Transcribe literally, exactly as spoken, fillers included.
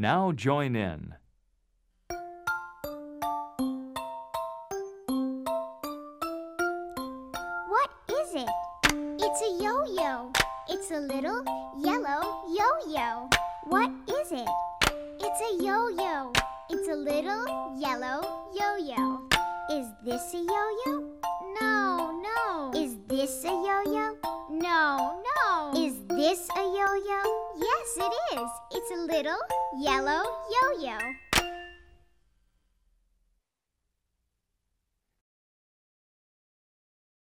Now join in. What is it? It's a yo-yo. It's a little yellow yo-yo. What is it? It's a yo-yo. It's a little yellow yo-yo. Is this a yo-yo? No, no. Is this a yo-yo? No, no. Is this a yo-yo? Yes, it is. It's a little yellow yo-yo.